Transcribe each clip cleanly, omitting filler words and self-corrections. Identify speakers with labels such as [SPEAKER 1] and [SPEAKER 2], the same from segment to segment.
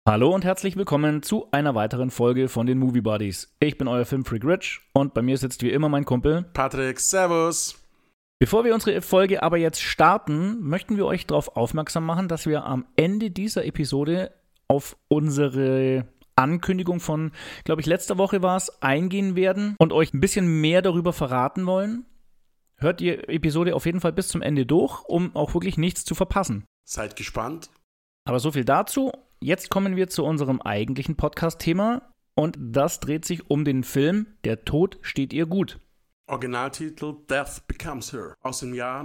[SPEAKER 1] Hallo und herzlich willkommen zu einer weiteren Folge von den Movie Buddies. Ich bin euer Filmfreak Rich und bei mir sitzt wie immer mein Kumpel
[SPEAKER 2] Patrick. Servus.
[SPEAKER 1] Bevor wir unsere Folge aber jetzt starten, möchten wir euch darauf aufmerksam machen, dass wir am Ende dieser Episode auf unsere Ankündigung von, glaube ich, letzter Woche war es, eingehen werden und euch ein bisschen mehr darüber verraten wollen. Hört die Episode auf jeden Fall bis zum Ende durch, um auch wirklich nichts zu verpassen.
[SPEAKER 2] Seid gespannt.
[SPEAKER 1] Aber so viel dazu. Jetzt kommen wir zu unserem eigentlichen Podcast-Thema und das dreht sich um den Film Der Tod steht ihr gut.
[SPEAKER 2] Originaltitel Death Becomes Her aus dem Jahr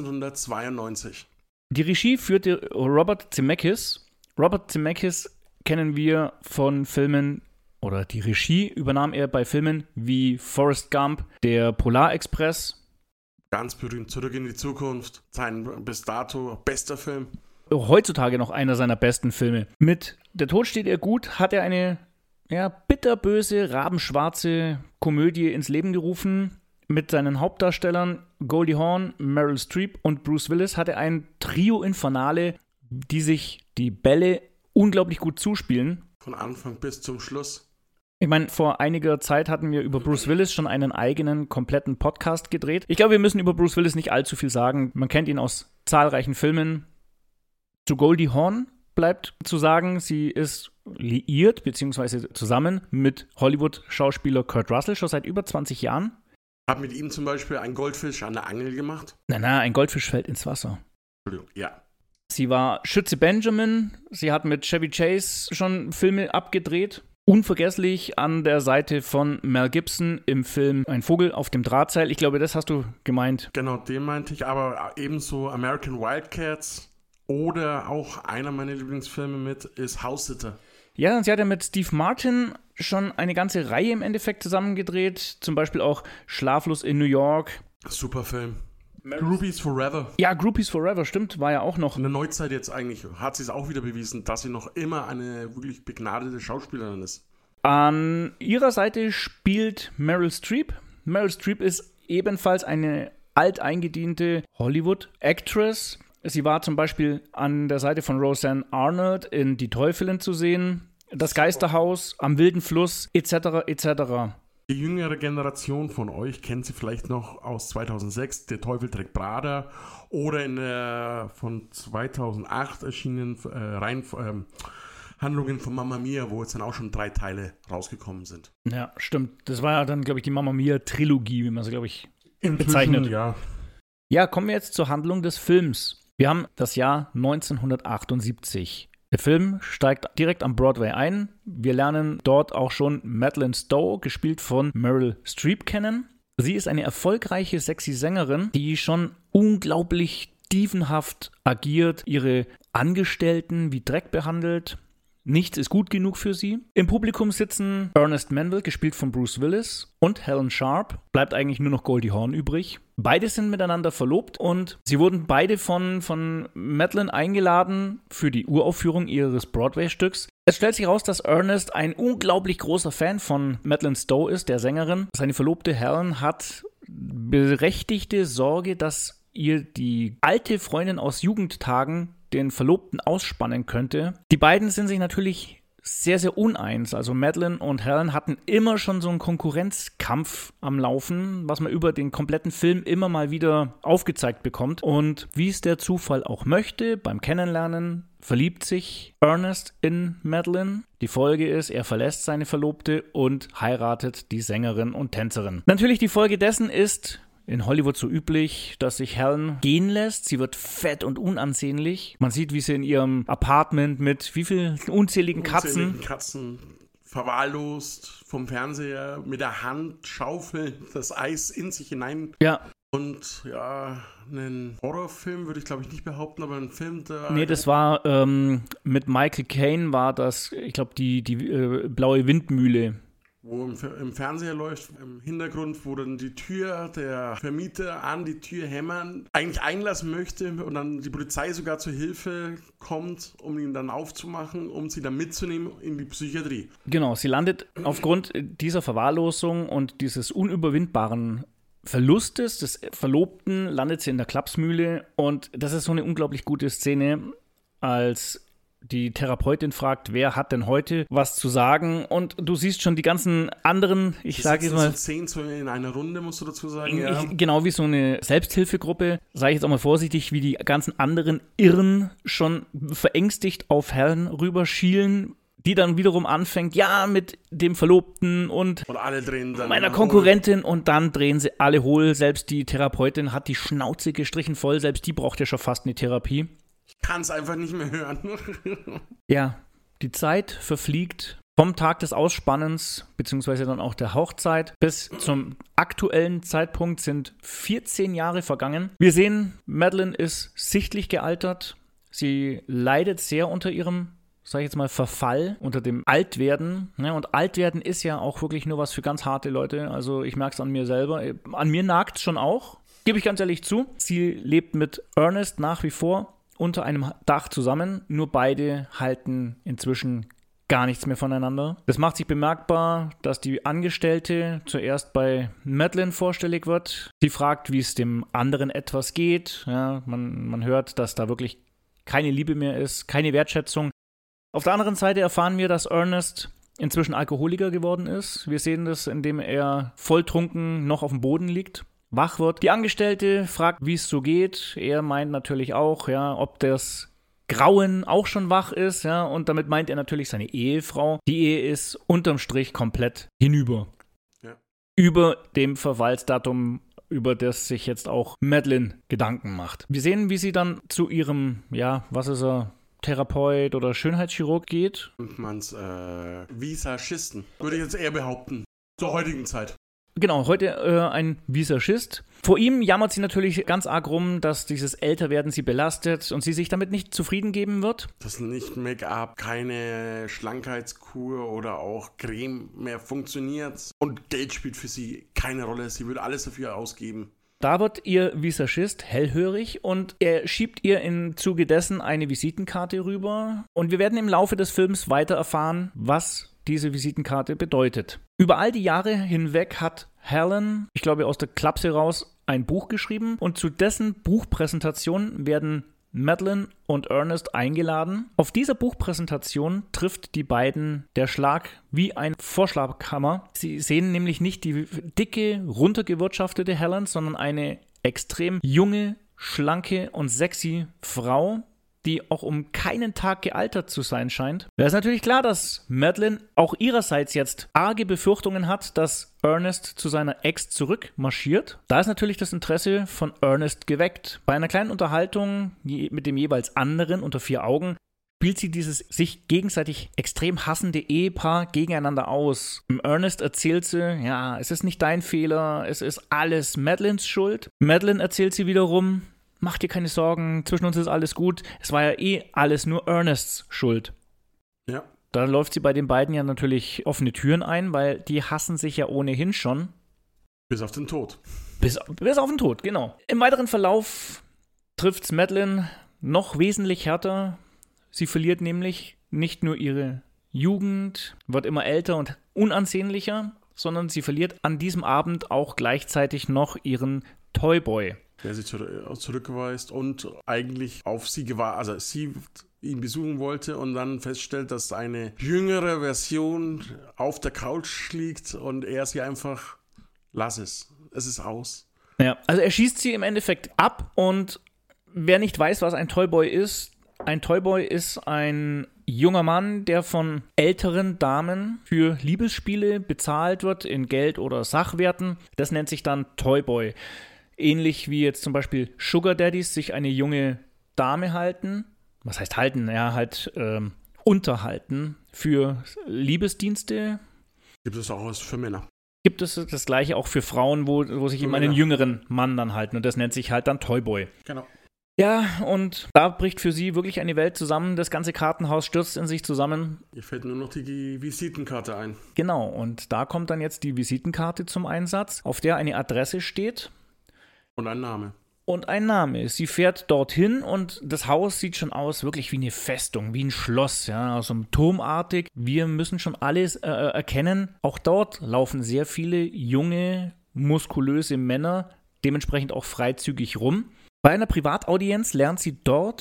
[SPEAKER 2] 1992.
[SPEAKER 1] Die Regie führte Robert Zemeckis. Robert Zemeckis kennen wir von Filmen, oder die Regie übernahm er bei Filmen wie Forrest Gump, Der Polarexpress.
[SPEAKER 2] Ganz berühmt, Zurück in die Zukunft. Sein bis dato bester Film.
[SPEAKER 1] Heutzutage noch einer seiner besten Filme. Mit Der Tod steht ihr gut hat er eine bitterböse, rabenschwarze Komödie ins Leben gerufen. Mit seinen Hauptdarstellern Goldie Hawn, Meryl Streep und Bruce Willis hat er ein Trio Infernale, die sich die Bälle unglaublich gut zuspielen.
[SPEAKER 2] Von Anfang bis zum Schluss.
[SPEAKER 1] Ich meine, vor einiger Zeit hatten wir über Bruce Willis schon einen eigenen, kompletten Podcast gedreht. Ich glaube, wir müssen über Bruce Willis nicht allzu viel sagen. Man kennt ihn aus zahlreichen Filmen. Zu Goldie Hawn bleibt zu sagen, sie ist liiert, beziehungsweise zusammen mit Hollywood-Schauspieler Kurt Russell schon seit über 20 Jahren.
[SPEAKER 2] Hab mit ihm zum Beispiel einen Goldfisch an der Angel gemacht.
[SPEAKER 1] Ein Goldfisch fällt ins Wasser.
[SPEAKER 2] Entschuldigung, ja.
[SPEAKER 1] Sie war Schütze Benjamin. Sie hat mit Chevy Chase schon Filme abgedreht. Unvergesslich an der Seite von Mel Gibson im Film Ein Vogel auf dem Drahtseil. Ich glaube, das hast du gemeint.
[SPEAKER 2] Genau, den meinte ich, aber ebenso American Wildcats oder auch einer meiner Lieblingsfilme mit ist House Sitter.
[SPEAKER 1] Ja, und sie hat ja mit Steve Martin schon eine ganze Reihe im Endeffekt zusammengedreht. Zum Beispiel auch Schlaflos in New York.
[SPEAKER 2] Super Film. Groupies Forever.
[SPEAKER 1] Ja, Groupies Forever, stimmt, war ja auch noch.
[SPEAKER 2] In der Neuzeit jetzt eigentlich hat sie es auch wieder bewiesen, dass sie noch immer eine wirklich begnadete Schauspielerin ist.
[SPEAKER 1] An ihrer Seite spielt Meryl Streep. Meryl Streep ist ebenfalls eine alteingediente Hollywood-Actress. Sie war zum Beispiel an der Seite von Roseanne Arnold in Die Teufelin zu sehen, Das Geisterhaus, Am wilden Fluss, etc., etc.
[SPEAKER 2] Die jüngere Generation von euch kennt sie vielleicht noch aus 2006, Der Teufel trägt Prada, oder in der von 2008 erschienenen Handlungen von Mamma Mia, wo jetzt dann auch schon 3 Teile rausgekommen sind.
[SPEAKER 1] Ja, stimmt. Das war ja dann, glaube ich, die Mamma Mia-Trilogie, wie man sie, glaube ich, bezeichnet.
[SPEAKER 2] Ja.
[SPEAKER 1] Ja, kommen wir jetzt zur Handlung des Films. Wir haben das Jahr 1978. Der Film steigt direkt am Broadway ein. Wir lernen dort auch schon Madeleine Stowe, gespielt von Meryl Streep, kennen. Sie ist eine erfolgreiche, sexy Sängerin, die schon unglaublich dievenhaft agiert, ihre Angestellten wie Dreck behandelt. Nichts ist gut genug für sie. Im Publikum sitzen Ernest Manville, gespielt von Bruce Willis, und Helen Sharp. Bleibt eigentlich nur noch Goldie Hawn übrig. Beide sind miteinander verlobt und sie wurden beide von Madeleine eingeladen für die Uraufführung ihres Broadway-Stücks. Es stellt sich heraus, dass Ernest ein unglaublich großer Fan von Madeleine Stowe ist, der Sängerin. Seine Verlobte Helen hat berechtigte Sorge, dass ihr die alte Freundin aus Jugendtagen den Verlobten ausspannen könnte. Die beiden sind sich natürlich sehr, sehr uneins. Also Madeleine und Helen hatten immer schon so einen Konkurrenzkampf am Laufen, was man über den kompletten Film immer mal wieder aufgezeigt bekommt. Und wie es der Zufall auch möchte, beim Kennenlernen verliebt sich Ernest in Madeleine. Die Folge ist, er verlässt seine Verlobte und heiratet die Sängerin und Tänzerin. Natürlich die Folge dessen ist in Hollywood so üblich, dass sich Helen gehen lässt. Sie wird fett und unansehnlich. Man sieht, wie sie in ihrem Apartment mit wie vielen unzähligen Katzen
[SPEAKER 2] verwahrlost vom Fernseher mit der Hand schaufeln, das Eis in sich hinein.
[SPEAKER 1] Ja.
[SPEAKER 2] Und ja, einen Horrorfilm würde ich glaube ich nicht behaupten, aber ein Film, der...
[SPEAKER 1] Nee, das war mit Michael Caine war das, ich glaube, die blaue Windmühle.
[SPEAKER 2] Wo im Fernseher läuft, im Hintergrund, wo dann die Tür, der Vermieter an die Tür hämmern, eigentlich einlassen möchte und dann die Polizei sogar zur Hilfe kommt, um ihn dann aufzumachen, um sie dann mitzunehmen in die Psychiatrie.
[SPEAKER 1] Genau, sie landet aufgrund dieser Verwahrlosung und dieses unüberwindbaren Verlustes des Verlobten, landet sie in der Klapsmühle und das ist so eine unglaublich gute Szene, als Die Therapeutin fragt, wer hat denn heute was zu sagen? Und du siehst schon die ganzen anderen, ich sage jetzt mal.
[SPEAKER 2] So 10 so in einer Runde, musst du dazu sagen. Ja.
[SPEAKER 1] Genau wie so eine Selbsthilfegruppe, sage ich jetzt auch mal vorsichtig, wie die ganzen anderen Irren schon verängstigt auf Helen rüberschielen, die dann wiederum anfängt, ja, mit dem Verlobten und
[SPEAKER 2] alle drehen dann
[SPEAKER 1] meiner Konkurrentin hohl. Und dann drehen sie alle hohl. Selbst die Therapeutin hat die Schnauze gestrichen voll, selbst die braucht ja schon fast eine Therapie.
[SPEAKER 2] Ich kann es einfach nicht mehr hören.
[SPEAKER 1] Ja, die Zeit verfliegt vom Tag des Ausspannens, beziehungsweise dann auch der Hochzeit, bis zum aktuellen Zeitpunkt sind 14 Jahre vergangen. Wir sehen, Madeleine ist sichtlich gealtert. Sie leidet sehr unter ihrem, sag ich jetzt mal, Verfall, unter dem Altwerden. Ja, und Altwerden ist ja auch wirklich nur was für ganz harte Leute. Also ich merke es an mir selber. An mir nagt es schon auch, gebe ich ganz ehrlich zu. Sie lebt mit Ernest nach wie vor unter einem Dach zusammen. Nur beide halten inzwischen gar nichts mehr voneinander. Das macht sich bemerkbar, dass die Angestellte zuerst bei Madeleine vorstellig wird. Sie fragt, wie es dem anderen etwas geht. Ja, man hört, dass da wirklich keine Liebe mehr ist, keine Wertschätzung. Auf der anderen Seite erfahren wir, dass Ernest inzwischen Alkoholiker geworden ist. Wir sehen das, indem er volltrunken noch auf dem Boden liegt, wach wird. Die Angestellte fragt, wie es so geht. Er meint natürlich auch, ja, ob das Grauen auch schon wach ist, ja, und damit meint er natürlich seine Ehefrau. Die Ehe ist unterm Strich komplett hinüber.
[SPEAKER 2] Ja.
[SPEAKER 1] Über dem Verfallsdatum, über das sich jetzt auch Madeleine Gedanken macht. Wir sehen, wie sie dann zu ihrem, ja, was ist er, Therapeut oder Schönheitschirurg geht.
[SPEAKER 2] Und man's Visagisten, würde ich jetzt eher behaupten, zur heutigen Zeit.
[SPEAKER 1] Genau, heute ein Visagist. Vor ihm jammert sie natürlich ganz arg rum, dass dieses Älterwerden sie belastet und sie sich damit nicht zufrieden geben wird.
[SPEAKER 2] Dass nicht Make-up, keine Schlankheitskur oder auch Creme mehr funktioniert. Und Geld spielt für sie keine Rolle. Sie würde alles dafür ausgeben.
[SPEAKER 1] Da wird ihr Visagist hellhörig und er schiebt ihr im Zuge dessen eine Visitenkarte rüber. Und wir werden im Laufe des Films weiter erfahren, was diese Visitenkarte bedeutet. Über all die Jahre hinweg hat Helen, ich glaube aus der Klapse raus, ein Buch geschrieben und zu dessen Buchpräsentation werden Madeleine und Ernest eingeladen. Auf dieser Buchpräsentation trifft die beiden der Schlag wie ein Vorschlaghammer. Sie sehen nämlich nicht die dicke, runtergewirtschaftete Helen, sondern eine extrem junge, schlanke und sexy Frau, die auch um keinen Tag gealtert zu sein scheint. Da ist natürlich klar, dass Madeleine auch ihrerseits jetzt arge Befürchtungen hat, dass Ernest zu seiner Ex zurückmarschiert. Da ist natürlich das Interesse von Ernest geweckt. Bei einer kleinen Unterhaltung mit dem jeweils anderen unter 4 Augen spielt sie dieses sich gegenseitig extrem hassende Ehepaar gegeneinander aus. Ernest erzählt sie, ja, es ist nicht dein Fehler, es ist alles Madeleines Schuld. Madeleine erzählt sie wiederum, mach dir keine Sorgen, zwischen uns ist alles gut. Es war ja eh alles nur Ernests Schuld.
[SPEAKER 2] Ja.
[SPEAKER 1] Da läuft sie bei den beiden ja natürlich offene Türen ein, weil die hassen sich ja ohnehin schon.
[SPEAKER 2] Bis auf den Tod.
[SPEAKER 1] Bis auf den Tod, genau. Im weiteren Verlauf trifft's Madeleine noch wesentlich härter. Sie verliert nämlich nicht nur ihre Jugend, wird immer älter und unansehnlicher, sondern sie verliert an diesem Abend auch gleichzeitig noch ihren Toyboy.
[SPEAKER 2] Der sie zurückweist und eigentlich auf sie gewartet, also sie ihn besuchen wollte und dann feststellt, dass eine jüngere Version auf der Couch liegt und er sie einfach, lass es ist aus.
[SPEAKER 1] Ja, also er schießt sie im Endeffekt ab und wer nicht weiß, was ein Toyboy ist ein junger Mann, der von älteren Damen für Liebesspiele bezahlt wird in Geld oder Sachwerten. Das nennt sich dann Toyboy. Ähnlich wie jetzt zum Beispiel Sugar Daddies sich eine junge Dame halten. Was heißt halten? Ja, halt unterhalten für Liebesdienste.
[SPEAKER 2] Gibt es auch was für Männer?
[SPEAKER 1] Gibt es das Gleiche auch für Frauen, wo sich eben einen jüngeren Mann dann halten. Und das nennt sich halt dann Toyboy.
[SPEAKER 2] Genau.
[SPEAKER 1] Ja, und da bricht für sie wirklich eine Welt zusammen. Das ganze Kartenhaus stürzt in sich zusammen.
[SPEAKER 2] Ihr fällt nur noch die Visitenkarte ein.
[SPEAKER 1] Genau, und da kommt dann jetzt die Visitenkarte zum Einsatz, auf der eine Adresse steht.
[SPEAKER 2] Und ein Name.
[SPEAKER 1] Und ein Name. Sie fährt dorthin und das Haus sieht schon aus wirklich wie eine Festung, wie ein Schloss, ja, so turmartig. Wir müssen schon alles erkennen. Auch dort laufen sehr viele junge, muskulöse Männer, dementsprechend auch freizügig rum. Bei einer Privataudienz lernt sie dort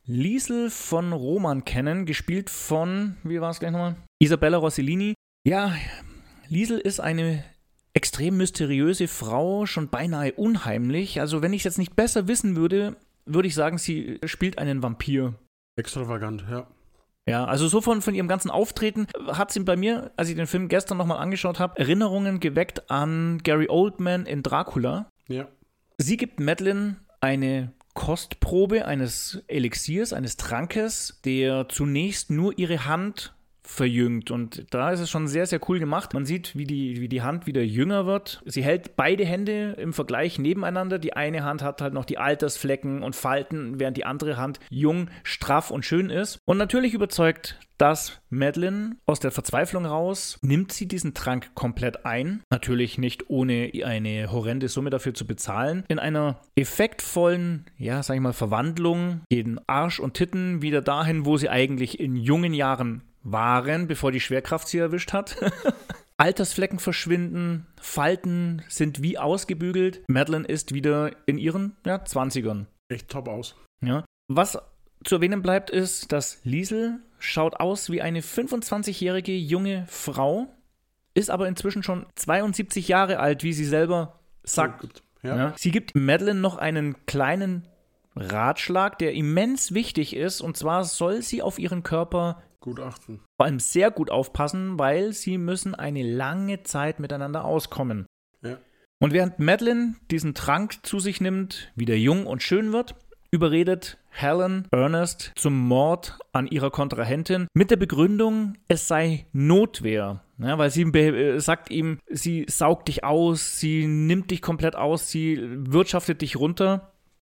[SPEAKER 1] Liesl von Roman kennen, gespielt von, wie war es gleich nochmal? Isabella Rossellini. Ja, Liesl ist eine extrem mysteriöse Frau, schon beinahe unheimlich. Also wenn ich es jetzt nicht besser wissen würde, würde ich sagen, sie spielt einen Vampir.
[SPEAKER 2] Extravagant, ja.
[SPEAKER 1] Ja, also so von ihrem ganzen Auftreten hat sie bei mir, als ich den Film gestern nochmal angeschaut habe, Erinnerungen geweckt an Gary Oldman in Dracula.
[SPEAKER 2] Ja.
[SPEAKER 1] Sie gibt Madeleine eine Kostprobe eines Elixiers, eines Trankes, der zunächst nur ihre Hand verjüngt. Und da ist es schon sehr, sehr cool gemacht. Man sieht, wie die Hand wieder jünger wird. Sie hält beide Hände im Vergleich nebeneinander. Die eine Hand hat halt noch die Altersflecken und Falten, während die andere Hand jung, straff und schön ist. Und natürlich überzeugt das Madeleine aus der Verzweiflung raus, nimmt sie diesen Trank komplett ein. Natürlich nicht ohne eine horrende Summe dafür zu bezahlen. In einer effektvollen, ja, sag ich mal, Verwandlung gehen Arsch und Titten wieder dahin, wo sie eigentlich in jungen Jahren waren, bevor die Schwerkraft sie erwischt hat. Altersflecken verschwinden, Falten sind wie ausgebügelt. Madeleine ist wieder in ihren 20ern.
[SPEAKER 2] Echt top aus.
[SPEAKER 1] Ja. Was zu erwähnen bleibt, ist, dass Liesl schaut aus wie eine 25-jährige junge Frau, ist aber inzwischen schon 72 Jahre alt, wie sie selber sagt.
[SPEAKER 2] Ja.
[SPEAKER 1] Sie gibt Madeleine noch einen kleinen Ratschlag, der immens wichtig ist, und zwar soll sie auf ihren Körper
[SPEAKER 2] gut achten.
[SPEAKER 1] Vor allem sehr gut aufpassen, weil sie müssen eine lange Zeit miteinander auskommen.
[SPEAKER 2] Ja.
[SPEAKER 1] Und während Madeleine diesen Trank zu sich nimmt, wieder jung und schön wird, überredet Helen Ernest zum Mord an ihrer Kontrahentin mit der Begründung, es sei Notwehr. Ja, weil sie sagt ihm, sie saugt dich aus, sie nimmt dich komplett aus, sie wirtschaftet dich runter.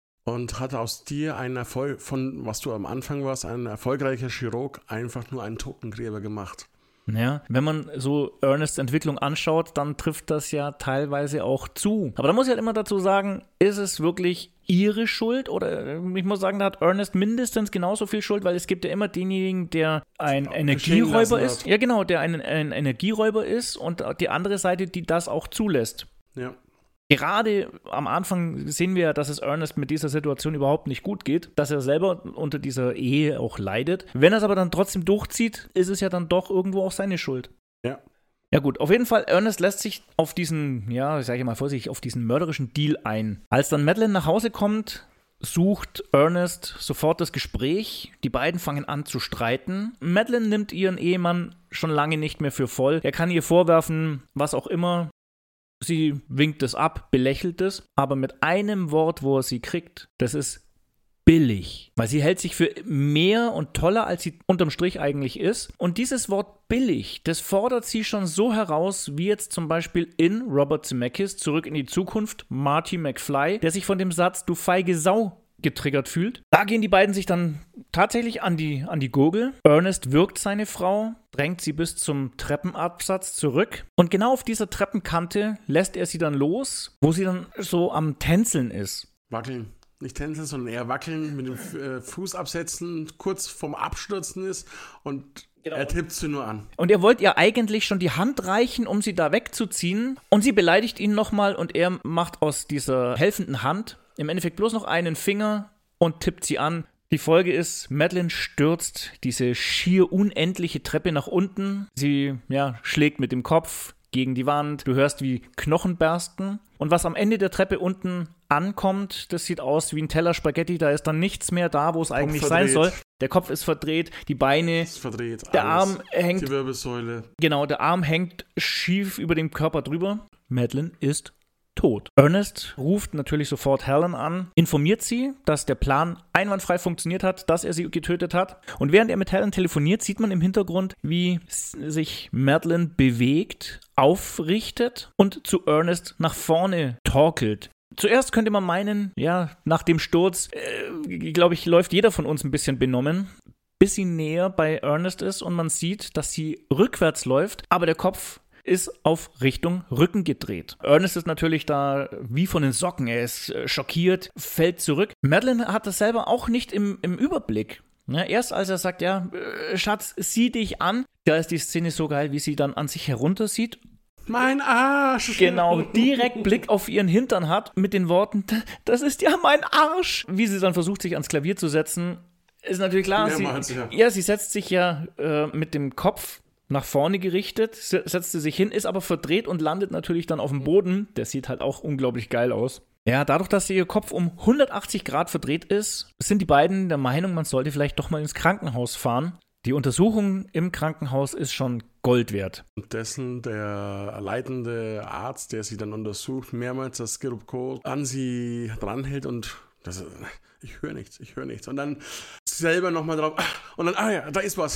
[SPEAKER 2] Und hat aus dir einen Erfolg, von was du am Anfang warst, ein erfolgreicher Chirurg, einfach nur einen Totengräber gemacht.
[SPEAKER 1] Ja, wenn man so Ernests Entwicklung anschaut, dann trifft das ja teilweise auch zu. Aber da muss ich halt immer dazu sagen, ist es wirklich ihre Schuld? Oder ich muss sagen, da hat Ernest mindestens genauso viel Schuld, weil es gibt ja immer denjenigen, der ein Energieräuber ist. Ja, genau, der ein Energieräuber ist und die andere Seite, die das auch zulässt.
[SPEAKER 2] Ja.
[SPEAKER 1] Gerade am Anfang sehen wir ja, dass es Ernest mit dieser Situation überhaupt nicht gut geht, dass er selber unter dieser Ehe auch leidet. Wenn er es aber dann trotzdem durchzieht, ist es ja dann doch irgendwo auch seine Schuld.
[SPEAKER 2] Ja.
[SPEAKER 1] Ja gut, auf jeden Fall, Ernest lässt sich auf diesen, ja, sag ich mal vorsichtig, auf diesen mörderischen Deal ein. Als dann Madeleine nach Hause kommt, sucht Ernest sofort das Gespräch. Die beiden fangen an zu streiten. Madeleine nimmt ihren Ehemann schon lange nicht mehr für voll. Er kann ihr vorwerfen, was auch immer. Sie winkt es ab, belächelt es, aber mit einem Wort, wo er sie kriegt, das ist billig. Weil sie hält sich für mehr und toller, als sie unterm Strich eigentlich ist. Und dieses Wort billig, das fordert sie schon so heraus, wie jetzt zum Beispiel in Robert Zemeckis Zurück in die Zukunft, Marty McFly, der sich von dem Satz, du feige Sau, getriggert fühlt. Da gehen die beiden sich dann tatsächlich an die Gurgel. Ernest würgt seine Frau, drängt sie bis zum Treppenabsatz zurück und genau auf dieser Treppenkante lässt er sie dann los, wo sie dann so am Tänzeln ist.
[SPEAKER 2] Wackeln. Nicht tänzeln, sondern eher wackeln, mit dem Fuß absetzen, kurz vorm Abstürzen ist und genau. Er tippt sie nur an.
[SPEAKER 1] Und er wollte ihr eigentlich schon die Hand reichen, um sie da wegzuziehen und sie beleidigt ihn nochmal und er macht aus dieser helfenden Hand im Endeffekt bloß noch einen Finger und tippt sie an. Die Folge ist, Madeleine stürzt diese schier unendliche Treppe nach unten. Sie schlägt mit dem Kopf gegen die Wand. Du hörst, wie Knochen bersten. Und was am Ende der Treppe unten ankommt, das sieht aus wie ein Teller Spaghetti. Da ist dann nichts mehr da, wo es eigentlich sein soll. Der Kopf ist verdreht, die Beine,
[SPEAKER 2] ist verdreht,
[SPEAKER 1] der
[SPEAKER 2] alles.
[SPEAKER 1] Arm hängt.
[SPEAKER 2] Die Wirbelsäule.
[SPEAKER 1] Genau, der Arm hängt schief über dem Körper drüber. Madeleine ist tot. Ernest ruft natürlich sofort Helen an, informiert sie, dass der Plan einwandfrei funktioniert hat, dass er sie getötet hat. Und während er mit Helen telefoniert, sieht man im Hintergrund, wie sich Madeleine bewegt, aufrichtet und zu Ernest nach vorne torkelt. Zuerst könnte man meinen, nach dem Sturz, glaube ich, läuft jeder von uns ein bisschen benommen, bis sie näher bei Ernest ist und man sieht, dass sie rückwärts läuft, aber der Kopf ist auf Richtung Rücken gedreht. Ernest ist natürlich da wie von den Socken. Er ist schockiert, fällt zurück. Madeleine hat das selber auch nicht im Überblick. Ja, erst als er sagt, Schatz, sieh dich an, da ist die Szene so geil, wie sie dann an sich heruntersieht.
[SPEAKER 2] Mein Arsch!
[SPEAKER 1] Genau, direkt Blick auf ihren Hintern hat mit den Worten, das ist ja mein Arsch! Wie sie dann versucht, sich ans Klavier zu setzen. ist natürlich klar. Sie setzt sich ja mit dem Kopf nach vorne gerichtet, setzt sie sich hin, ist aber verdreht und landet natürlich dann auf dem Boden. Der sieht halt auch unglaublich geil aus. Ja, dadurch, dass ihr Kopf um 180 Grad verdreht ist, sind die beiden der Meinung, man sollte vielleicht doch mal ins Krankenhaus fahren. Die Untersuchung im Krankenhaus ist schon Gold wert.
[SPEAKER 2] Unterdessen der leitende Arzt, der sie dann untersucht, mehrmals das Stirupco an sie dranhält und ich höre nichts. Und dann selber nochmal drauf, und dann, ja, da ist was.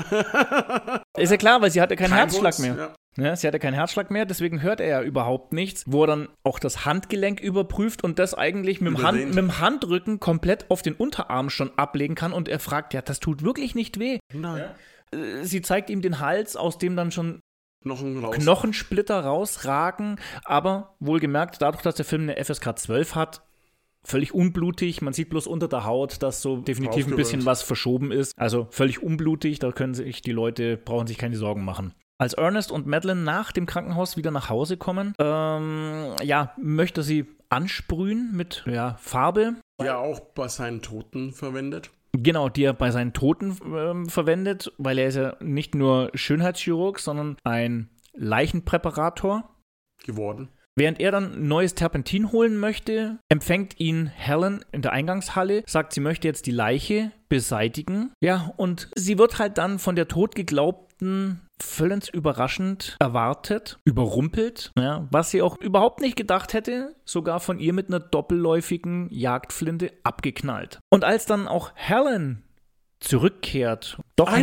[SPEAKER 1] Ist ja klar, weil sie hatte keinen Herzschlag
[SPEAKER 2] Puls,
[SPEAKER 1] mehr.
[SPEAKER 2] Ja.
[SPEAKER 1] Ja, sie hatte keinen Herzschlag mehr, deswegen hört er ja überhaupt nichts, wo er dann auch das Handgelenk überprüft und das eigentlich mit dem Handrücken komplett auf den Unterarm schon ablegen kann und er fragt, ja, das tut wirklich nicht weh.
[SPEAKER 2] Nein.
[SPEAKER 1] Ja? Sie zeigt ihm den Hals, aus dem dann schon
[SPEAKER 2] Knochensplitter
[SPEAKER 1] rausragen, aber wohlgemerkt, dadurch, dass der Film eine FSK 12 hat, völlig unblutig, man sieht bloß unter der Haut, dass so definitiv ein bisschen was verschoben ist, also völlig unblutig, da können sich die Leute, brauchen sich keine Sorgen machen. Als Ernest und Madeleine nach dem Krankenhaus wieder nach Hause kommen, möchte sie ansprühen mit Farbe.
[SPEAKER 2] Die er auch bei seinen Toten verwendet.
[SPEAKER 1] Genau, die er bei seinen Toten verwendet, weil er ist ja nicht nur Schönheitschirurg, sondern ein Leichenpräparator
[SPEAKER 2] geworden.
[SPEAKER 1] Während er dann neues Terpentin holen möchte, empfängt ihn Helen in der Eingangshalle, sagt, sie möchte jetzt die Leiche beseitigen. Ja, und sie wird halt dann von der Totgeglaubten völlig überraschend erwartet, überrumpelt, ja, was sie auch überhaupt nicht gedacht hätte, sogar von ihr mit einer doppelläufigen Jagdflinte abgeknallt. Und als dann auch Helen zurückkehrt, doch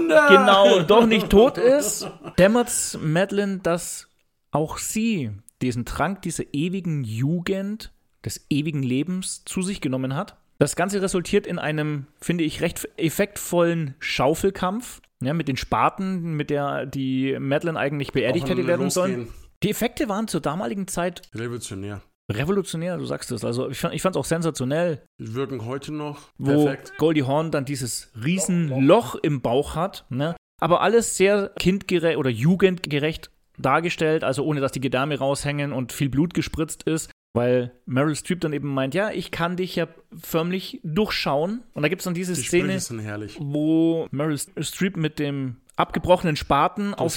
[SPEAKER 1] nicht tot ist, dämmert Madeleine, dass auch sie diesen Trank dieser ewigen Jugend, des ewigen Lebens zu sich genommen hat. Das Ganze resultiert in einem, finde ich, recht effektvollen Schaufelkampf, ja, mit den Spaten, mit der die Madeleine eigentlich beerdigt hätte werden sollen. Die Effekte waren zur damaligen Zeit revolutionär, du sagst es. Also ich fand es auch sensationell.
[SPEAKER 2] Die wirken heute noch
[SPEAKER 1] perfekt. Wo Goldie Hawn dann dieses Riesenloch im Bauch hat. Ne? Aber alles sehr kindgerecht oder jugendgerecht dargestellt, also ohne, dass die Gedärme raushängen und viel Blut gespritzt ist, weil Meryl Streep dann eben meint, ja, ich kann dich ja förmlich durchschauen. Und da gibt es dann diese Szene, wo Meryl Streep mit dem abgebrochenen Spaten auf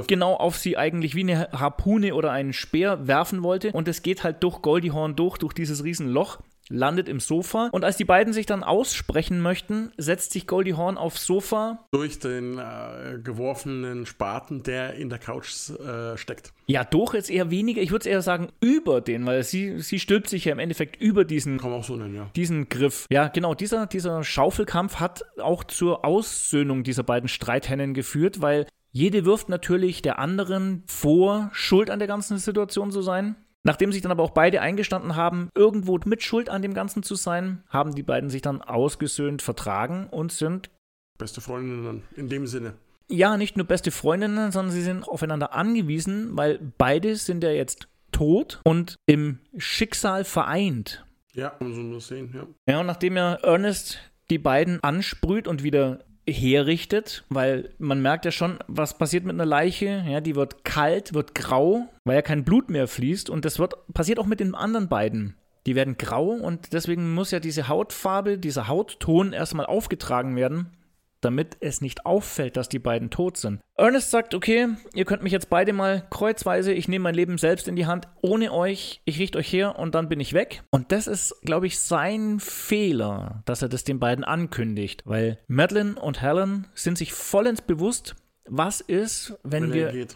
[SPEAKER 1] sie eigentlich wie eine Harpune oder einen Speer werfen wollte. Und es geht halt durch Goldie Hawn durch dieses Riesenloch, landet im Sofa. Und als die beiden sich dann aussprechen möchten, setzt sich Goldie Hawn aufs Sofa.
[SPEAKER 2] Durch den geworfenen Spaten, der in der Couch steckt.
[SPEAKER 1] Ja, durch jetzt eher weniger. Ich würde es eher sagen, über den, weil sie stülpt sich ja im Endeffekt über diesen,
[SPEAKER 2] kann man auch so nennen, ja.
[SPEAKER 1] Diesen Griff. Ja, genau, dieser Schaufelkampf hat auch zur Aussöhnung dieser beiden Streithennen geführt, weil jede wirft natürlich der anderen vor, schuld an der ganzen Situation zu sein. Nachdem sich dann aber auch beide eingestanden haben, irgendwo mit Schuld an dem Ganzen zu sein, haben die beiden sich dann ausgesöhnt vertragen und sind
[SPEAKER 2] beste Freundinnen in dem Sinne.
[SPEAKER 1] Ja, nicht nur beste Freundinnen, sondern sie sind aufeinander angewiesen, weil beide sind ja jetzt tot und im Schicksal vereint.
[SPEAKER 2] Ja, kann man so sehen, ja.
[SPEAKER 1] Ja, und nachdem ja Ernest die beiden ansprüht und wieder herrichtet, weil man merkt ja schon, was passiert mit einer Leiche, ja, die wird kalt, wird grau, weil ja kein Blut mehr fließt und das passiert auch mit den anderen beiden. Die werden grau und deswegen muss ja diese Hautfarbe, dieser Hautton erstmal aufgetragen werden, damit es nicht auffällt, dass die beiden tot sind. Ernest sagt, okay, ihr könnt mich jetzt beide mal kreuzweise, ich nehme mein Leben selbst in die Hand, ohne euch, ich richte euch her und dann bin ich weg. Und das ist, glaube ich, sein Fehler, dass er das den beiden ankündigt, weil Madeleine und Helen sind sich vollends bewusst, was ist, wenn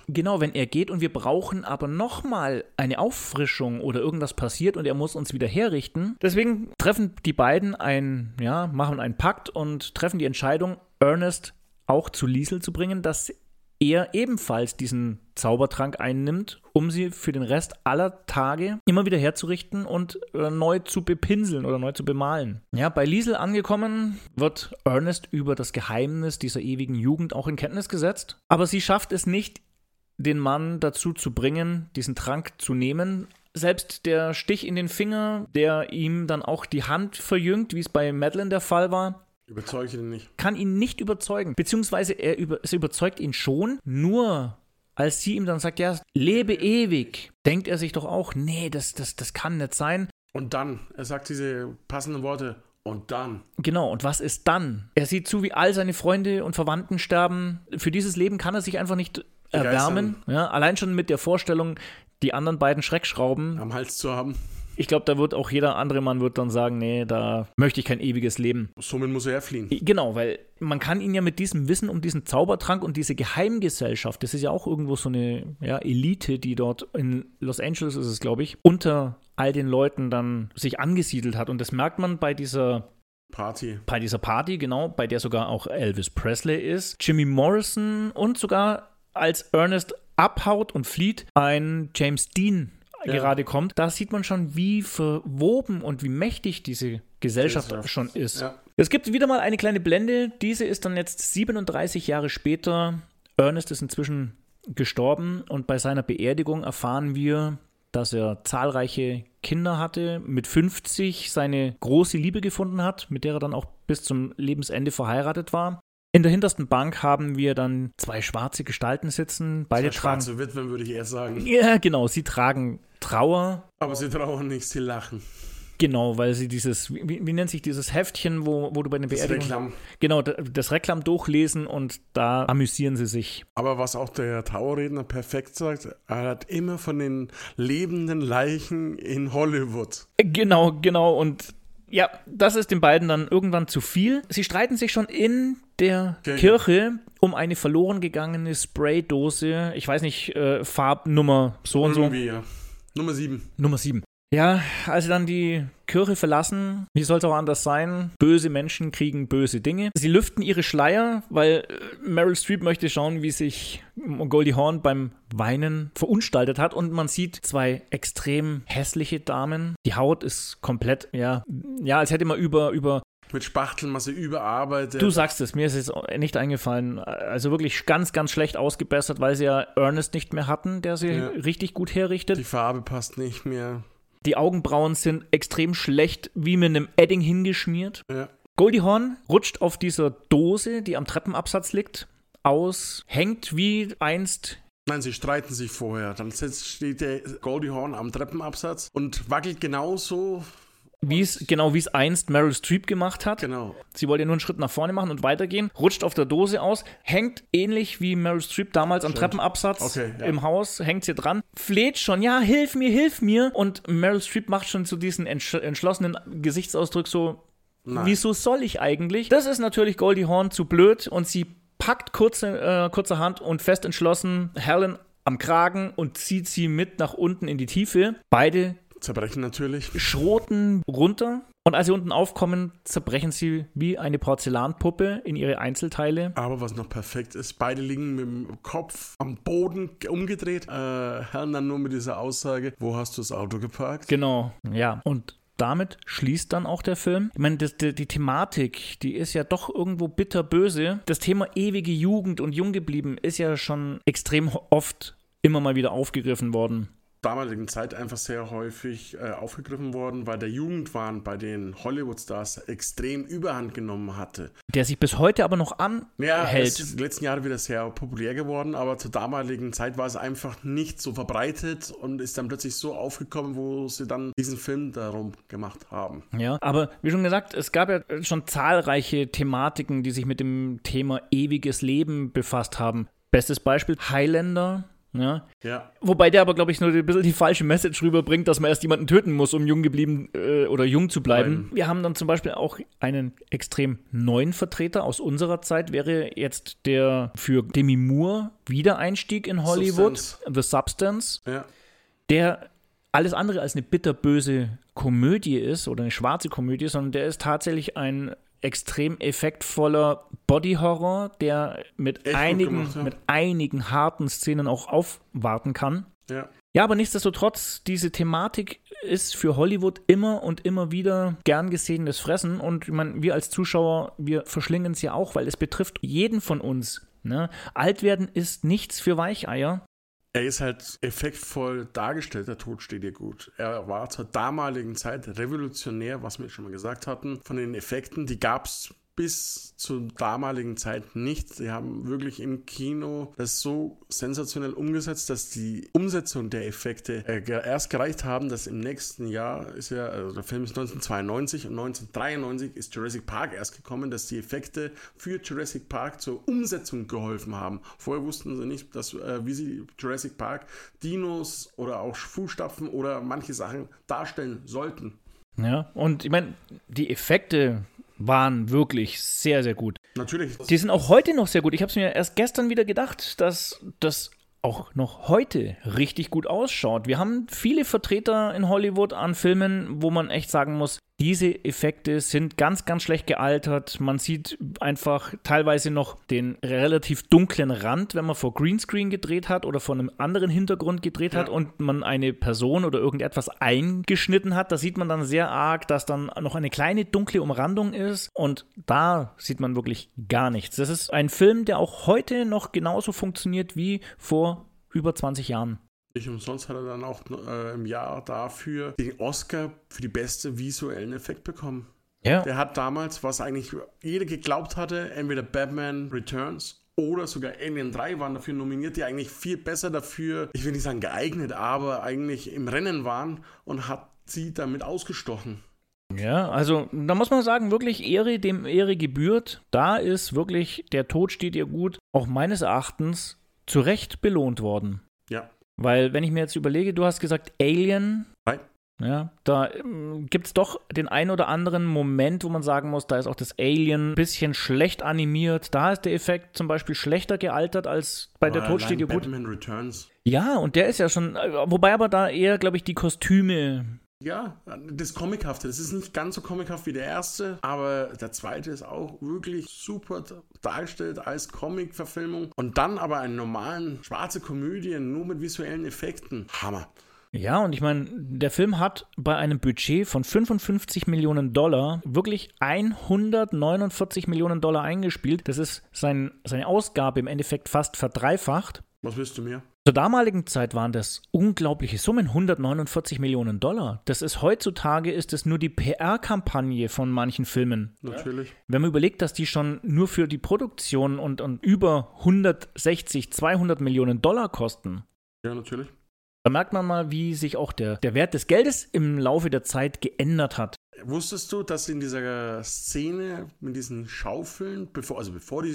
[SPEAKER 1] er geht und wir brauchen aber nochmal eine Auffrischung oder irgendwas passiert und er muss uns wieder herrichten. Deswegen treffen die beiden machen einen Pakt und treffen die Entscheidung, Ernest auch zu Liesel zu bringen, dass er ebenfalls diesen Zaubertrank einnimmt, um sie für den Rest aller Tage immer wieder herzurichten und neu zu bepinseln oder neu zu bemalen. Ja, bei Liesel angekommen, wird Ernest über das Geheimnis dieser ewigen Jugend auch in Kenntnis gesetzt. Aber sie schafft es nicht, den Mann dazu zu bringen, diesen Trank zu nehmen. Selbst der Stich in den Finger, der ihm dann auch die Hand verjüngt, wie es bei Madeleine der Fall war,
[SPEAKER 2] überzeugt ihn nicht.
[SPEAKER 1] Kann ihn nicht überzeugen. Beziehungsweise es überzeugt ihn schon, nur als sie ihm dann sagt, ja, lebe ewig, denkt er sich doch auch, nee, das kann nicht sein.
[SPEAKER 2] Und dann, er sagt diese passenden Worte, Und dann?
[SPEAKER 1] Genau, und was ist dann? Er sieht zu, wie all seine Freunde und Verwandten sterben. Für dieses Leben kann er sich einfach nicht erwärmen. Ja, allein schon mit der Vorstellung, die anderen beiden Schreckschrauben
[SPEAKER 2] am Hals zu haben.
[SPEAKER 1] Ich glaube, da wird auch jeder andere Mann wird dann sagen, nee, da möchte ich kein ewiges Leben.
[SPEAKER 2] Somit muss er fliehen.
[SPEAKER 1] Genau, weil man kann ihn ja mit diesem Wissen um diesen Zaubertrank und diese Geheimgesellschaft, das ist ja auch irgendwo so eine Elite, die dort in Los Angeles ist es, glaube ich, unter all den Leuten dann sich angesiedelt hat. Und das merkt man bei dieser Party, genau, bei der sogar auch Elvis Presley ist, Jimmy Morrison und sogar als Ernest abhaut und flieht, ein James Dean gerade kommt, da sieht man schon, wie verwoben und wie mächtig diese Gesellschaft schon ist. Ja. Es gibt wieder mal eine kleine Blende. Diese ist dann jetzt 37 Jahre später. Ernest ist inzwischen gestorben und bei seiner Beerdigung erfahren wir, dass er zahlreiche Kinder hatte, mit 50 seine große Liebe gefunden hat, mit der er dann auch bis zum Lebensende verheiratet war. In der hintersten Bank haben wir dann 2 schwarze Gestalten sitzen. Beide tragen
[SPEAKER 2] schwarze Witwen, würde ich eher sagen.
[SPEAKER 1] Ja, genau. Sie tragen Trauer.
[SPEAKER 2] Aber sie trauern nicht, sie lachen.
[SPEAKER 1] Genau, weil sie dieses, wie nennt sich dieses Heftchen, wo du bei den Beerdigungen...
[SPEAKER 2] Das Reklam.
[SPEAKER 1] Genau, das Reklam durchlesen und da amüsieren sie sich.
[SPEAKER 2] Aber was auch der Trauerredner perfekt sagt, er hat immer von den lebenden Leichen in Hollywood.
[SPEAKER 1] Genau und ja, das ist den beiden dann irgendwann zu viel. Sie streiten sich schon in der Kirche um eine verloren gegangene Spraydose. Ich weiß nicht, Farbnummer so und so.
[SPEAKER 2] Ja. Nummer 7.
[SPEAKER 1] Ja, als sie dann die Kirche verlassen, wie soll es auch anders sein? Böse Menschen kriegen böse Dinge. Sie lüften ihre Schleier, weil Meryl Streep möchte schauen, wie sich Goldie Hawn beim Weinen verunstaltet hat. Und man sieht 2 extrem hässliche Damen. Die Haut ist komplett, als hätte man über
[SPEAKER 2] mit Spachtelmasse überarbeitet.
[SPEAKER 1] Du sagst es, mir ist es nicht eingefallen. Also wirklich ganz, ganz schlecht ausgebessert, weil sie ja Ernest nicht mehr hatten, der sie richtig gut herrichtet.
[SPEAKER 2] Die Farbe passt nicht mehr.
[SPEAKER 1] Die Augenbrauen sind extrem schlecht, wie mit einem Edding hingeschmiert.
[SPEAKER 2] Ja.
[SPEAKER 1] Goldie Hawn rutscht auf dieser Dose, die am Treppenabsatz liegt, aus, hängt wie einst...
[SPEAKER 2] Nein, sie streiten sich vorher. Dann steht der Goldie Hawn am Treppenabsatz und wackelt genauso... Wie
[SPEAKER 1] es einst Meryl Streep gemacht hat.
[SPEAKER 2] Genau.
[SPEAKER 1] Sie wollte ja nur einen Schritt nach vorne machen und weitergehen, rutscht auf der Dose aus, hängt ähnlich wie Meryl Streep damals am Treppenabsatz im Haus, hängt sie dran, fleht schon, ja, hilf mir. Und Meryl Streep macht schon so diesen entschlossenen Gesichtsausdruck so, nein. Wieso soll ich eigentlich? Das ist natürlich Goldie Hawn zu blöd und sie packt kurzerhand und fest entschlossen Helen am Kragen und zieht sie mit nach unten in die Tiefe. Beide
[SPEAKER 2] zerbrechen natürlich.
[SPEAKER 1] Schroten runter und als sie unten aufkommen, zerbrechen sie wie eine Porzellanpuppe in ihre Einzelteile.
[SPEAKER 2] Aber was noch perfekt ist, beide liegen mit dem Kopf am Boden umgedreht. Helen dann nur mit dieser Aussage, wo hast du das Auto geparkt?
[SPEAKER 1] Genau, ja. Und damit schließt dann auch der Film. Ich meine, die Thematik, die ist ja doch irgendwo bitterböse. Das Thema ewige Jugend und jung geblieben ist ja schon extrem oft immer mal wieder aufgegriffen worden.
[SPEAKER 2] Damaligen Zeit einfach sehr häufig aufgegriffen worden, weil der Jugendwahn bei den Hollywood-Stars extrem Überhand genommen hatte.
[SPEAKER 1] Der sich bis heute aber noch anhält.
[SPEAKER 2] Ja, es ist in den letzten Jahren wieder sehr populär geworden, aber zur damaligen Zeit war es einfach nicht so verbreitet und ist dann plötzlich so aufgekommen, wo sie dann diesen Film darum gemacht haben.
[SPEAKER 1] Ja, aber wie schon gesagt, es gab ja schon zahlreiche Thematiken, die sich mit dem Thema ewiges Leben befasst haben. Bestes Beispiel, Highlander. Ja. Wobei der aber, glaube ich, nur ein bisschen die falsche Message rüberbringt, dass man erst jemanden töten muss, um jung geblieben oder jung zu bleiben. Wir haben dann zum Beispiel auch einen extrem neuen Vertreter aus unserer Zeit, wäre jetzt der für Demi Moore Wiedereinstieg in Hollywood, The Substance, der alles andere als eine bitterböse Komödie ist oder eine schwarze Komödie, sondern der ist tatsächlich ein extrem effektvoller Body-Horror, der mit einigen harten Szenen auch aufwarten kann. Ja, aber nichtsdestotrotz, diese Thematik ist für Hollywood immer und immer wieder gern gesehenes Fressen und ich meine, wir als Zuschauer, wir verschlingen es ja auch, weil es betrifft jeden von uns. Ne? Alt werden ist nichts für Weicheier.
[SPEAKER 2] Er ist halt effektvoll dargestellt, der Tod steht dir gut. Er war zur damaligen Zeit revolutionär, was wir schon mal gesagt hatten. Von den Effekten, die gab es bis zur damaligen Zeit nicht. Sie haben wirklich im Kino das so sensationell umgesetzt, dass die Umsetzung der Effekte erst gereicht haben, dass im nächsten Jahr also der Film ist 1992 und 1993 ist Jurassic Park erst gekommen, dass die Effekte für Jurassic Park zur Umsetzung geholfen haben. Vorher wussten sie nicht, wie sie Jurassic Park Dinos oder auch Fußstapfen oder manche Sachen darstellen sollten.
[SPEAKER 1] Ja, und ich meine, die Effekte waren wirklich sehr, sehr gut.
[SPEAKER 2] Natürlich.
[SPEAKER 1] Die sind auch heute noch sehr gut. Ich habe es mir erst gestern wieder gedacht, dass das auch noch heute richtig gut ausschaut. Wir haben viele Vertreter in Hollywood an Filmen, wo man echt sagen muss, diese Effekte sind ganz, ganz schlecht gealtert. Man sieht einfach teilweise noch den relativ dunklen Rand, wenn man vor Greenscreen gedreht hat oder vor einem anderen Hintergrund gedreht hat und man eine Person oder irgendetwas eingeschnitten hat. Da sieht man dann sehr arg, dass dann noch eine kleine dunkle Umrandung ist und da sieht man wirklich gar nichts. Das ist ein Film, der auch heute noch genauso funktioniert wie vor über 20 Jahren.
[SPEAKER 2] Nicht umsonst hat er dann auch im Jahr dafür den Oscar für die beste visuellen Effekt bekommen.
[SPEAKER 1] Ja.
[SPEAKER 2] Der hat damals, was eigentlich jeder geglaubt hatte, entweder Batman Returns oder sogar Alien 3 waren dafür nominiert, die eigentlich viel besser dafür, ich will nicht sagen geeignet, aber eigentlich im Rennen waren und hat sie damit ausgestochen.
[SPEAKER 1] Ja, also da muss man sagen, wirklich Ehre, dem Ehre gebührt. Da ist wirklich der Tod steht ihr gut, auch meines Erachtens zu Recht belohnt worden.
[SPEAKER 2] Ja.
[SPEAKER 1] Weil, wenn ich mir jetzt überlege, du hast gesagt Alien,
[SPEAKER 2] Nein.
[SPEAKER 1] ja, da gibt es doch den einen oder anderen Moment, wo man sagen muss, da ist auch das Alien ein bisschen schlecht animiert. Da ist der Effekt zum Beispiel schlechter gealtert als bei der Tod steht ihr gut.
[SPEAKER 2] Batman Returns.
[SPEAKER 1] Ja, und der ist ja schon, wobei aber da eher, glaube ich, die Kostüme.
[SPEAKER 2] Ja, das Comichafte. Das ist nicht ganz so comichaft wie der erste, aber der zweite ist auch wirklich super dargestellt als Comic-Verfilmung. Und dann aber einen normalen schwarze Komödie nur mit visuellen Effekten. Hammer.
[SPEAKER 1] Ja, und ich meine, der Film hat bei einem Budget von 55 Millionen Dollar wirklich 149 Millionen Dollar eingespielt. Das ist seine Ausgabe im Endeffekt fast verdreifacht.
[SPEAKER 2] Was willst du mehr?
[SPEAKER 1] Zur damaligen Zeit waren das unglaubliche Summen, 149 Millionen Dollar. Heutzutage ist es nur die PR-Kampagne von manchen Filmen.
[SPEAKER 2] Natürlich.
[SPEAKER 1] Wenn man überlegt, dass die schon nur für die Produktion und über 160, 200 Millionen Dollar kosten.
[SPEAKER 2] Ja, natürlich.
[SPEAKER 1] Da merkt man mal, wie sich auch der Wert des Geldes im Laufe der Zeit geändert hat.
[SPEAKER 2] Wusstest du, dass in dieser Szene mit diesen Schaufeln, bevor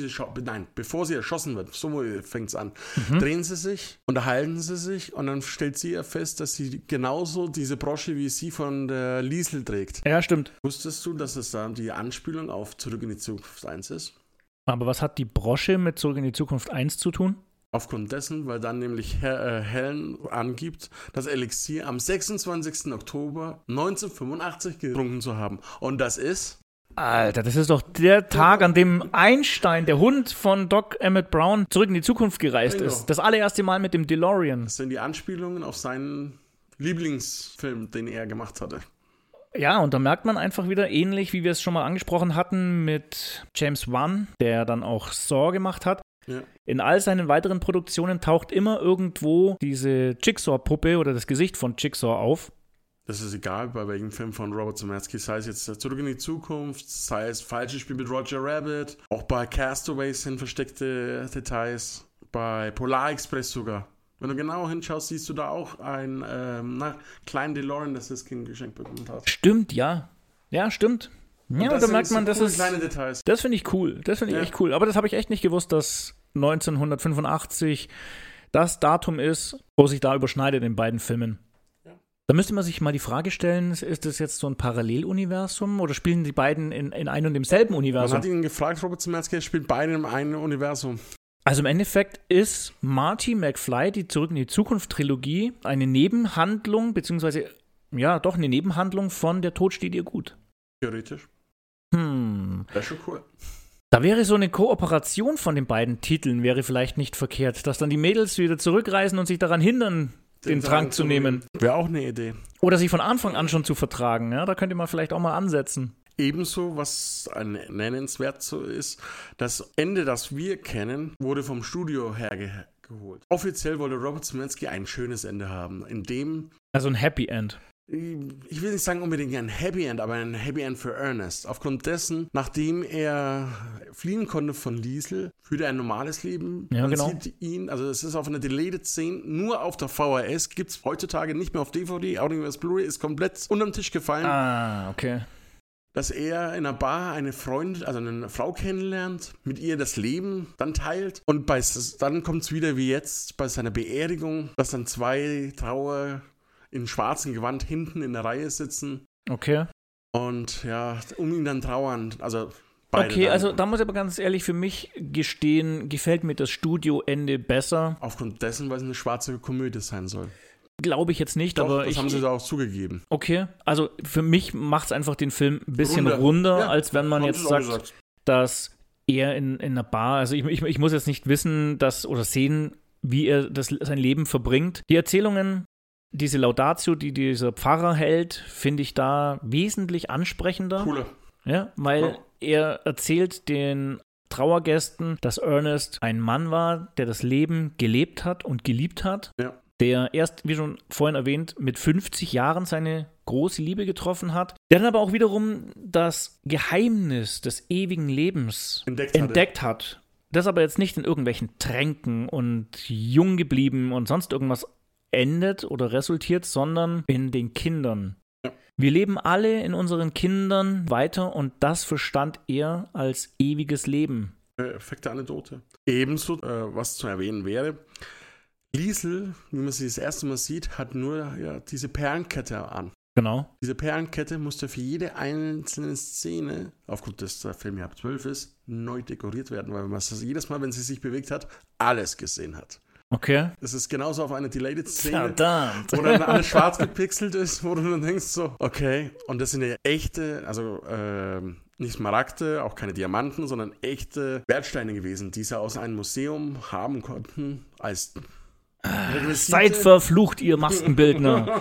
[SPEAKER 2] sie erschossen wird, so fängt es an, drehen sie sich, unterhalten sie sich und dann stellt sie ja fest, dass sie genauso diese Brosche wie sie von der Liesel trägt.
[SPEAKER 1] Ja, stimmt.
[SPEAKER 2] Wusstest du, dass es da die Anspielung auf Zurück in die Zukunft 1 ist?
[SPEAKER 1] Aber was hat die Brosche mit Zurück in die Zukunft 1 zu tun?
[SPEAKER 2] Aufgrund dessen, weil dann nämlich Helen angibt, das Elixier am 26. Oktober 1985 getrunken zu haben. Und das ist...
[SPEAKER 1] Alter, das ist doch der Tag, an dem Einstein, der Hund von Doc Emmett Brown, zurück in die Zukunft gereist ist. Das allererste Mal mit dem DeLorean.
[SPEAKER 2] Das sind die Anspielungen auf seinen Lieblingsfilm, den er gemacht hatte.
[SPEAKER 1] Ja, und da merkt man einfach wieder, ähnlich wie wir es schon mal angesprochen hatten mit James Wan, der dann auch Saw gemacht hat. Ja. In all seinen weiteren Produktionen taucht immer irgendwo diese Jigsaw-Puppe oder das Gesicht von Jigsaw auf.
[SPEAKER 2] Das ist egal, bei welchem Film von Robert Zemeckis, sei es jetzt Zurück in die Zukunft, sei es Falsches Spiel mit Roger Rabbit, auch bei Castaway sind versteckte Details, bei Polar Express sogar. Wenn du genau hinschaust, siehst du da auch einen kleinen DeLorean, das das Kind geschenkt bekommen hat.
[SPEAKER 1] Stimmt, ja. Ja, stimmt. Ja, und da merkt man, das ist
[SPEAKER 2] kleine Details.
[SPEAKER 1] Das finde ich cool. Das finde ich echt cool. Aber das habe ich echt nicht gewusst, dass 1985 das Datum ist, wo sich da überschneidet in beiden Filmen. Ja. Da müsste man sich mal die Frage stellen, ist das jetzt so ein Paralleluniversum oder spielen die beiden in einem und demselben Universum?
[SPEAKER 2] Man hat ihn gefragt, Robert Zemeckis spielt beide in einem Universum.
[SPEAKER 1] Also im Endeffekt ist Marty McFly, die Zurück in die Zukunft-Trilogie, eine Nebenhandlung, beziehungsweise, ja, doch eine Nebenhandlung von Der Tod steht ihr gut.
[SPEAKER 2] Theoretisch. Das ist schon cool.
[SPEAKER 1] Da wäre so eine Kooperation von den beiden Titeln, wäre vielleicht nicht verkehrt, dass dann die Mädels wieder zurückreisen und sich daran hindern, den Trank zu nehmen.
[SPEAKER 2] Wäre auch eine Idee.
[SPEAKER 1] Oder sich von Anfang an schon zu vertragen, ja, da könnte man vielleicht auch mal ansetzen.
[SPEAKER 2] Ebenso, was nennenswert so ist, das Ende, das wir kennen, wurde vom Studio hergeholt. Offiziell wollte Robert Zemeckis ein schönes Ende haben, in dem...
[SPEAKER 1] Also ein Happy End.
[SPEAKER 2] ich will nicht sagen unbedingt ein Happy End, aber ein Happy End für Ernest. Aufgrund dessen, nachdem er fliehen konnte von Liesel, führt er ein normales Leben.
[SPEAKER 1] Ja,
[SPEAKER 2] Man
[SPEAKER 1] genau.
[SPEAKER 2] sieht ihn, also es ist auf einer Deleted Szene, nur auf der VHS, gibt es heutzutage nicht mehr auf DVD, auch nicht mehr als Blu-ray, ist komplett unterm Tisch gefallen.
[SPEAKER 1] Ah, okay.
[SPEAKER 2] Dass er in einer Bar eine Frau kennenlernt, mit ihr das Leben dann teilt und dann kommt es wieder wie jetzt bei seiner Beerdigung, dass dann 2 Trauer in schwarzem Gewand hinten in der Reihe sitzen
[SPEAKER 1] Okay.
[SPEAKER 2] und ja, um ihn dann trauern, also beide.
[SPEAKER 1] Okay,
[SPEAKER 2] dann.
[SPEAKER 1] also da muss ich aber ganz ehrlich für mich gestehen, gefällt mir das Studioende besser.
[SPEAKER 2] Aufgrund dessen, weil es eine schwarze Komödie sein soll.
[SPEAKER 1] Glaube ich jetzt nicht,
[SPEAKER 2] Doch,
[SPEAKER 1] aber
[SPEAKER 2] das haben sie da auch zugegeben.
[SPEAKER 1] Okay, also für mich macht es einfach den Film ein bisschen runder,
[SPEAKER 2] Ja,
[SPEAKER 1] als wenn man
[SPEAKER 2] haben
[SPEAKER 1] jetzt
[SPEAKER 2] sie auch
[SPEAKER 1] sagt,
[SPEAKER 2] gesagt.
[SPEAKER 1] dass er in einer Bar, also ich muss jetzt nicht wissen, oder sehen, wie er sein Leben verbringt. Die Erzählungen, diese Laudatio, die dieser Pfarrer hält, finde ich da wesentlich ansprechender.
[SPEAKER 2] Cooler.
[SPEAKER 1] Ja, weil
[SPEAKER 2] Ja.
[SPEAKER 1] er erzählt den Trauergästen, dass Ernest ein Mann war, der das Leben gelebt hat und geliebt hat.
[SPEAKER 2] Ja.
[SPEAKER 1] Der erst, wie schon vorhin erwähnt, mit 50 Jahren seine große Liebe getroffen hat, der dann aber auch wiederum das Geheimnis des ewigen Lebens entdeckt hat. Das aber jetzt nicht in irgendwelchen Tränken und jung geblieben und sonst irgendwas endet oder resultiert, sondern in den Kindern.
[SPEAKER 2] Ja.
[SPEAKER 1] Wir leben alle in unseren Kindern weiter und das verstand er als ewiges Leben.
[SPEAKER 2] Perfekte Anekdote. Ebenso, was zu erwähnen wäre, Liesel, wie man sie das erste Mal sieht, hat nur diese Perlenkette an.
[SPEAKER 1] Genau.
[SPEAKER 2] Diese Perlenkette musste für jede einzelne Szene, aufgrund dass der Film ja ab 12 ist, neu dekoriert werden, weil man das jedes Mal, wenn sie sich bewegt hat, alles gesehen hat.
[SPEAKER 1] Okay.
[SPEAKER 2] Das ist genauso auf eine Deleted Szene,
[SPEAKER 1] Verdammt.
[SPEAKER 2] wo dann alles schwarz gepixelt ist, wo du dann denkst so, okay, und das sind ja echte, also nicht Smaragde, auch keine Diamanten, sondern echte Wertsteine gewesen, die sie aus einem Museum haben konnten als
[SPEAKER 1] Seid verflucht, ihr Maskenbildner.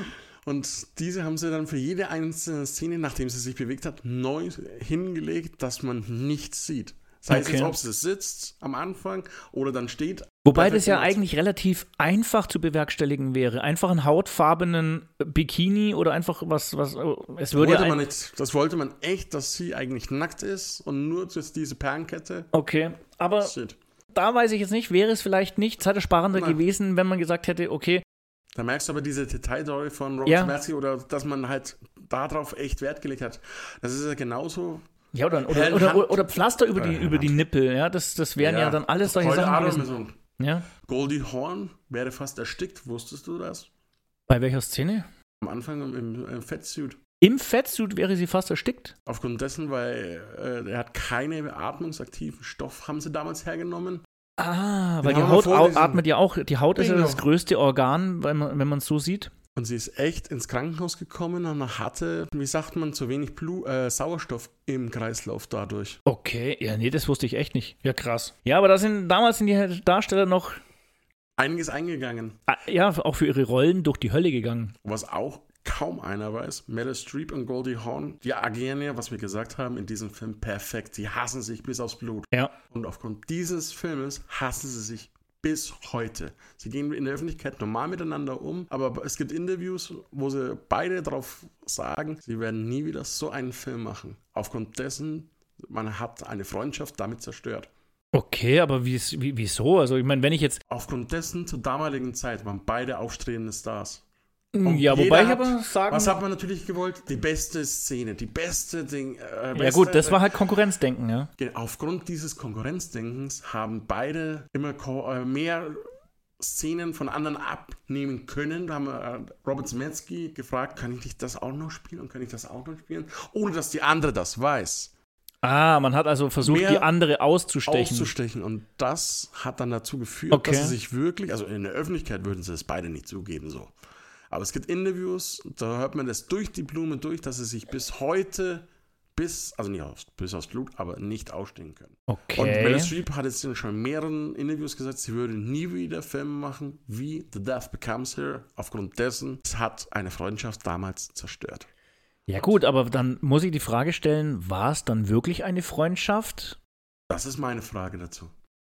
[SPEAKER 2] Und diese haben sie dann für jede einzelne Szene, nachdem sie sich bewegt hat, neu hingelegt, dass man nichts sieht. Sei es jetzt, ob sie sitzt am Anfang oder dann steht.
[SPEAKER 1] Wobei das ja eigentlich relativ einfach zu bewerkstelligen wäre. Einfach einen hautfarbenen Bikini oder einfach was es würde ja
[SPEAKER 2] das wollte man echt, dass sie eigentlich nackt ist und nur diese Perlenkette.
[SPEAKER 1] Okay, aber da weiß ich jetzt nicht, wäre es vielleicht nicht zeitersparender gewesen, wenn man gesagt hätte, okay.
[SPEAKER 2] Da merkst du aber diese Detailtreue von Robert Zemeckis oder dass man halt darauf echt Wert gelegt hat. Das ist ja genauso.
[SPEAKER 1] Ja, oder Pflaster über die Nippel, ja, das wären ja dann alles solche Sachen gewesen. Ja.
[SPEAKER 2] Goldie Hawn wäre fast erstickt, wusstest du das?
[SPEAKER 1] Bei welcher Szene?
[SPEAKER 2] Am Anfang im Fettsuit.
[SPEAKER 1] Im Fettsuit wäre sie fast erstickt?
[SPEAKER 2] Aufgrund dessen, weil er hat keine atmungsaktiven Stoff, haben sie damals hergenommen.
[SPEAKER 1] Ah, weil die Haut atmet ja auch, die Haut ist ja das größte Organ, wenn man es so sieht.
[SPEAKER 2] Und sie ist echt ins Krankenhaus gekommen und hatte, wie sagt man, zu wenig Sauerstoff im Kreislauf dadurch.
[SPEAKER 1] Okay, ja, nee, das wusste ich echt nicht. Ja, krass. Ja, aber damals sind die Darsteller noch
[SPEAKER 2] einiges eingegangen.
[SPEAKER 1] Ja, auch für ihre Rollen durch die Hölle gegangen.
[SPEAKER 2] Was auch kaum einer weiß, Meryl Streep und Goldie Hawn, die agieren ja, was wir gesagt haben, in diesem Film perfekt. Die hassen sich bis aufs Blut.
[SPEAKER 1] Ja.
[SPEAKER 2] Und aufgrund dieses Filmes hassen sie sich bis heute. Sie gehen in der Öffentlichkeit normal miteinander um, aber es gibt Interviews, wo sie beide darauf sagen, sie werden nie wieder so einen Film machen. Aufgrund dessen, man hat eine Freundschaft damit zerstört.
[SPEAKER 1] Okay, aber wieso? Also ich meine, wenn ich jetzt...
[SPEAKER 2] Aufgrund dessen, zur damaligen Zeit waren beide aufstrebende Stars.
[SPEAKER 1] Ja, wobei ich aber sagen...
[SPEAKER 2] Was hat man natürlich gewollt? Die beste Szene, die beste Ding.
[SPEAKER 1] Ja gut, das war halt Konkurrenzdenken, ja.
[SPEAKER 2] Aufgrund dieses Konkurrenzdenkens haben beide immer mehr Szenen von anderen abnehmen können. Da haben Robert Zemeckis gefragt, kann ich nicht das auch noch spielen und kann ich das auch noch spielen? Ohne dass die andere das weiß.
[SPEAKER 1] Ah, man hat also versucht, die andere auszustechen.
[SPEAKER 2] Und das hat dann dazu geführt, dass sie sich wirklich, also in der Öffentlichkeit würden sie das beide nicht zugeben, so. Aber es gibt Interviews, da hört man das durch die Blume durch, dass sie sich bis heute, also nicht bis aufs Blut, aber nicht ausstehen können.
[SPEAKER 1] Okay.
[SPEAKER 2] Und Meryl Streep hat jetzt schon in mehreren Interviews gesagt, sie würde nie wieder Filme machen wie The Death Becomes Her. Aufgrund dessen, es hat eine Freundschaft damals zerstört.
[SPEAKER 1] Ja gut, aber dann muss ich die Frage stellen, war es dann wirklich eine Freundschaft?
[SPEAKER 2] Das ist meine Frage dazu.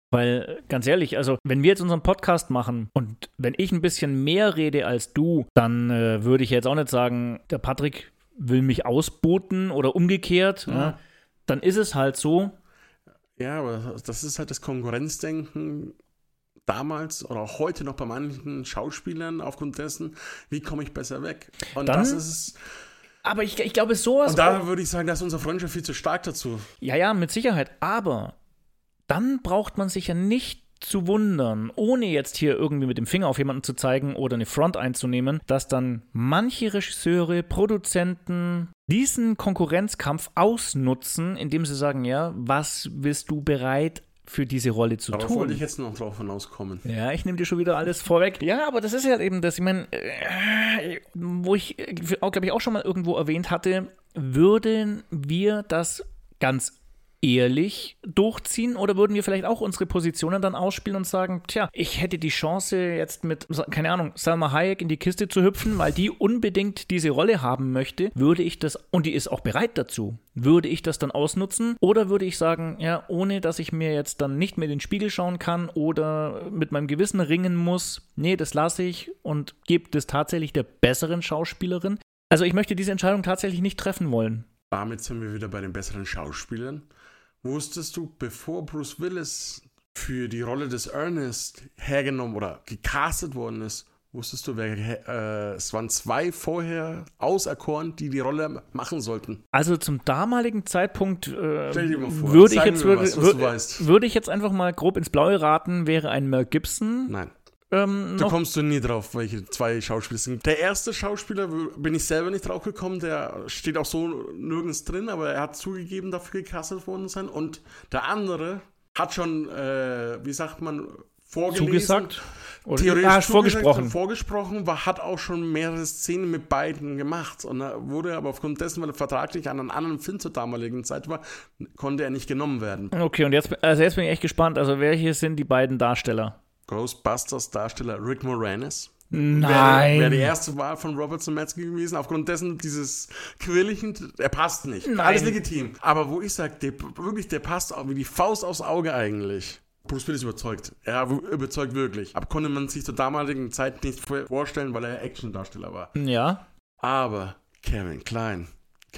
[SPEAKER 1] Weil, ganz ehrlich, also wenn wir jetzt unseren Podcast machen und wenn ich ein bisschen mehr rede als du, dann würde ich jetzt auch nicht sagen, der Patrick will mich ausboten oder umgekehrt. Ja. Dann ist es halt so.
[SPEAKER 2] Ja, aber das ist halt das Konkurrenzdenken damals oder auch heute noch bei manchen Schauspielern aufgrund dessen, wie komme ich besser weg? Und
[SPEAKER 1] Dann,
[SPEAKER 2] das ist...
[SPEAKER 1] Aber ich glaube, sowas...
[SPEAKER 2] Und da würde ich sagen, da ist unsere Freundschaft viel zu stark dazu.
[SPEAKER 1] Ja, mit Sicherheit. Aber dann braucht man sich ja nicht zu wundern, ohne jetzt hier irgendwie mit dem Finger auf jemanden zu zeigen oder eine Front einzunehmen, dass dann manche Regisseure, Produzenten diesen Konkurrenzkampf ausnutzen, indem sie sagen, ja, was bist du bereit für diese Rolle zu
[SPEAKER 2] Darauf
[SPEAKER 1] tun?
[SPEAKER 2] wollte ich jetzt noch drauf hinauskommen.
[SPEAKER 1] Ja, ich nehme dir schon wieder alles vorweg. Ja, aber das ist ja eben das, ich meine, wo ich, glaube ich, auch schon mal irgendwo erwähnt hatte, würden wir das ganz ehrlich durchziehen oder würden wir vielleicht auch unsere Positionen dann ausspielen und sagen, tja, ich hätte die Chance jetzt mit, keine Ahnung, Salma Hayek in die Kiste zu hüpfen, weil die unbedingt diese Rolle haben möchte, würde ich das, und die ist auch bereit dazu, würde ich das dann ausnutzen oder würde ich sagen, ja, ohne dass ich mir jetzt dann nicht mehr in den Spiegel schauen kann oder mit meinem Gewissen ringen muss, nee, das lasse ich und gebe das tatsächlich der besseren Schauspielerin. Also ich möchte diese Entscheidung tatsächlich nicht treffen wollen.
[SPEAKER 2] Damit sind wir wieder bei den besseren Schauspielern. Wusstest du, bevor Bruce Willis für die Rolle des Ernest hergenommen oder gecastet worden ist, wusstest du, es waren 2 vorher auserkoren, die Rolle machen sollten?
[SPEAKER 1] Also zum damaligen Zeitpunkt
[SPEAKER 2] Stell dir mal vor,
[SPEAKER 1] würde ich jetzt einfach mal grob ins Blaue raten, wäre ein Mel Gibson.
[SPEAKER 2] Nein. Da kommst du nie drauf, welche 2 Schauspieler sind. Der erste Schauspieler, bin ich selber nicht drauf gekommen, der steht auch so nirgends drin, aber er hat zugegeben, dafür gecastet worden sein. Und der andere hat schon, wie sagt man, vorgelesen.
[SPEAKER 1] Zugesagt?
[SPEAKER 2] Theoretisch
[SPEAKER 1] vorgesprochen.
[SPEAKER 2] Hat auch schon mehrere Szenen mit beiden gemacht. Und er wurde aber aufgrund dessen, weil er vertraglich an einem anderen Film zur damaligen Zeit war, konnte er nicht genommen werden.
[SPEAKER 1] Okay, und jetzt bin ich echt gespannt. Also welche sind die beiden Darsteller?
[SPEAKER 2] Ghostbusters-Darsteller Rick Moranis.
[SPEAKER 1] Nein.
[SPEAKER 2] Wäre die erste Wahl von Robert Zemeckis gewesen. Aufgrund dessen, dieses Quirligen, er passt nicht.
[SPEAKER 1] Nein.
[SPEAKER 2] Alles legitim. Aber wo ich sage, der passt auch wie die Faust aufs Auge eigentlich. Bruce Willis überzeugt. Er überzeugt wirklich. Aber konnte man sich zur damaligen Zeit nicht vorstellen, weil er Action-Darsteller war.
[SPEAKER 1] Ja.
[SPEAKER 2] Aber Kevin Kline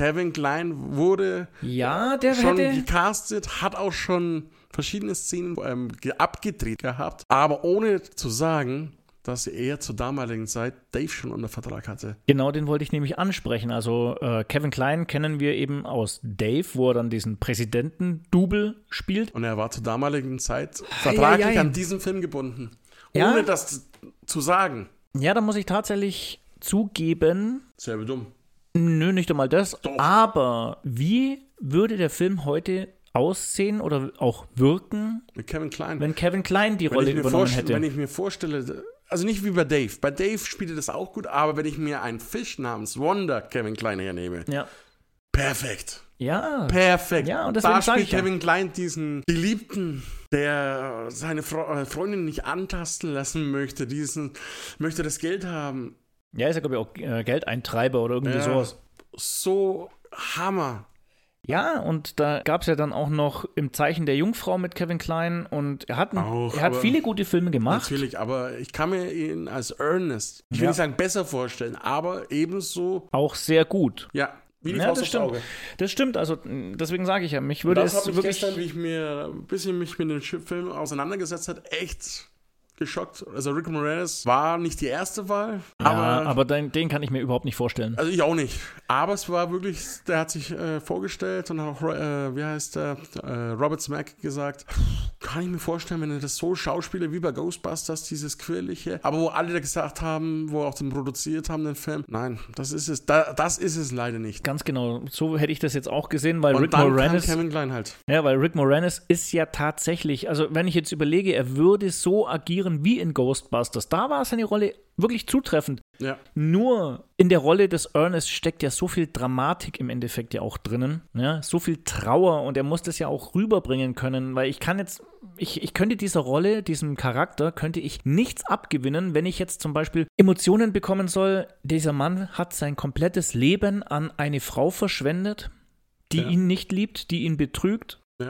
[SPEAKER 2] wurde
[SPEAKER 1] schon
[SPEAKER 2] gecastet, hat auch schon verschiedene Szenen abgedreht gehabt, aber ohne zu sagen, dass er zur damaligen Zeit Dave schon unter Vertrag hatte.
[SPEAKER 1] Genau, den wollte ich nämlich ansprechen. Also Kevin Kline kennen wir eben aus Dave, wo er dann diesen Präsidenten-Double spielt.
[SPEAKER 2] Und er war zur damaligen Zeit vertraglich an diesen Film gebunden. Ohne das zu sagen.
[SPEAKER 1] Ja, da muss ich tatsächlich zugeben.
[SPEAKER 2] Selbe dumm.
[SPEAKER 1] Nö, nicht einmal das.
[SPEAKER 2] Doch.
[SPEAKER 1] Aber wie würde der Film heute aussehen oder auch wirken,
[SPEAKER 2] mit Kevin Kline,
[SPEAKER 1] wenn Kevin Kline die Rolle übernommen hätte?
[SPEAKER 2] Wenn ich mir vorstelle, also nicht wie bei Dave. Bei Dave spielte das auch gut, aber wenn ich mir einen Fisch namens Wonder Kevin Kline hernehme, perfekt.
[SPEAKER 1] Ja.
[SPEAKER 2] Perfekt.
[SPEAKER 1] Ja, und
[SPEAKER 2] da spielt Kevin Kline diesen Geliebten, der seine Freundin nicht antasten lassen möchte, möchte das Geld haben.
[SPEAKER 1] Ja, ist ja, glaube ich, auch Geldeintreiber oder irgendwie sowas.
[SPEAKER 2] So Hammer.
[SPEAKER 1] Ja, und da gab es ja dann auch noch Im Zeichen der Jungfrau mit Kevin Kline und er hat viele gute Filme gemacht.
[SPEAKER 2] Natürlich, aber ich kann mir ihn als Ernest, ich will nicht sagen besser vorstellen, aber ebenso
[SPEAKER 1] auch sehr gut.
[SPEAKER 2] Ja, wie die Faust aufs Auge.
[SPEAKER 1] Das stimmt, also deswegen sage ich ja, mich würde es
[SPEAKER 2] wirklich...
[SPEAKER 1] wirklich...
[SPEAKER 2] gestern, wie ich mir ein bisschen mich mit dem Film auseinandergesetzt habe, echt geschockt. Also Rick Moranis war nicht die erste Wahl.
[SPEAKER 1] Aber den kann ich mir überhaupt nicht vorstellen.
[SPEAKER 2] Also ich auch nicht. Aber es war wirklich, der hat sich vorgestellt und hat auch, Robert Zemeckis gesagt, kann ich mir vorstellen, wenn er das so schauspielt wie bei Ghostbusters, dieses Quirlige, aber wo alle gesagt haben, wo auch den produziert haben, den Film, nein, das ist es. Das ist es leider nicht.
[SPEAKER 1] Ganz genau. So hätte ich das jetzt auch gesehen, weil
[SPEAKER 2] und
[SPEAKER 1] Rick
[SPEAKER 2] dann
[SPEAKER 1] Moranis...
[SPEAKER 2] kam Kevin Kline halt.
[SPEAKER 1] Ja, weil Rick Moranis ist ja tatsächlich, also wenn ich jetzt überlege, er würde so agieren wie in Ghostbusters, da war seine Rolle wirklich zutreffend.
[SPEAKER 2] Ja. Nur
[SPEAKER 1] in der Rolle des Ernest steckt ja so viel Dramatik im Endeffekt ja auch drinnen, ja, so viel Trauer und er muss das ja auch rüberbringen können, weil ich könnte dieser Rolle, diesem Charakter, könnte ich nichts abgewinnen, wenn ich jetzt zum Beispiel Emotionen bekommen soll, dieser Mann hat sein komplettes Leben an eine Frau verschwendet, die ihn nicht liebt, die ihn betrügt.
[SPEAKER 2] Ja.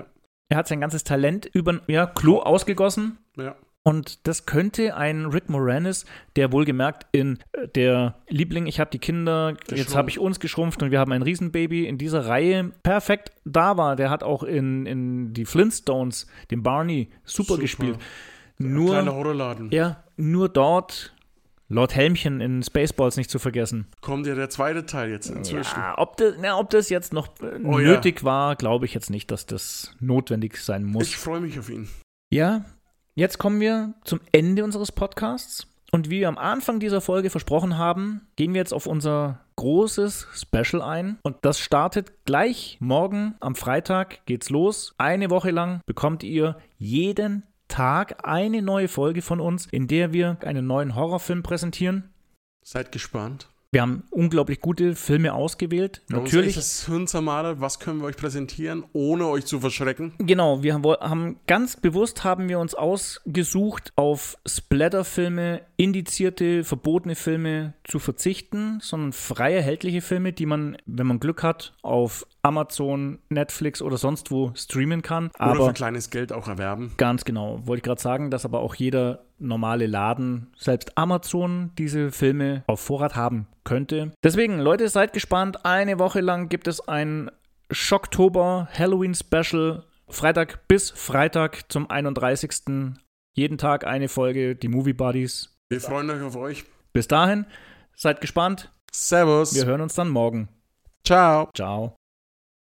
[SPEAKER 1] Er hat sein ganzes Talent über Klo ausgegossen.
[SPEAKER 2] Ja.
[SPEAKER 1] Und das könnte ein Rick Moranis, der wohlgemerkt in der Liebling, ich habe die Kinder, jetzt habe ich uns geschrumpft und wir haben ein Riesenbaby, in dieser Reihe perfekt da war. Der hat auch in die Flintstones, den Barney, super gespielt. Nur,
[SPEAKER 2] kleiner Horrorladen.
[SPEAKER 1] Ja, nur dort Lord Helmchen in Spaceballs nicht zu vergessen.
[SPEAKER 2] Kommt ja der zweite Teil jetzt inzwischen.
[SPEAKER 1] Ja, ob das jetzt noch nötig war, glaube ich jetzt nicht, dass das notwendig sein muss.
[SPEAKER 2] Ich freue mich auf ihn.
[SPEAKER 1] Ja, jetzt kommen wir zum Ende unseres Podcasts. Und wie wir am Anfang dieser Folge versprochen haben, gehen wir jetzt auf unser großes Special ein. Und das startet gleich morgen am Freitag, geht's los. Eine Woche lang bekommt ihr jeden Tag eine neue Folge von uns, in der wir einen neuen Horrorfilm präsentieren.
[SPEAKER 2] Seid gespannt.
[SPEAKER 1] Wir haben unglaublich gute Filme ausgewählt. Natürlich.
[SPEAKER 2] Das Hirn zermartert, was können wir euch präsentieren, ohne euch zu verschrecken?
[SPEAKER 1] Genau, wir haben ganz bewusst uns ausgesucht, auf Splatter-Filme, indizierte, verbotene Filme zu verzichten, sondern frei erhältliche Filme, die man, wenn man Glück hat, auf Amazon, Netflix oder sonst wo streamen kann.
[SPEAKER 2] Oder für kleines Geld auch erwerben.
[SPEAKER 1] Ganz genau. Wollte ich gerade sagen, dass aber auch jeder normale Laden, selbst Amazon, diese Filme auf Vorrat haben könnte. Deswegen, Leute, seid gespannt. Eine Woche lang gibt es ein Schocktober Halloween Special. Freitag bis Freitag zum 31. Jeden Tag eine Folge, die Movie Buddies.
[SPEAKER 2] Wir freuen euch auf euch.
[SPEAKER 1] Bis dahin, seid gespannt.
[SPEAKER 2] Servus.
[SPEAKER 1] Wir hören uns dann morgen.
[SPEAKER 2] Ciao.
[SPEAKER 1] Ciao.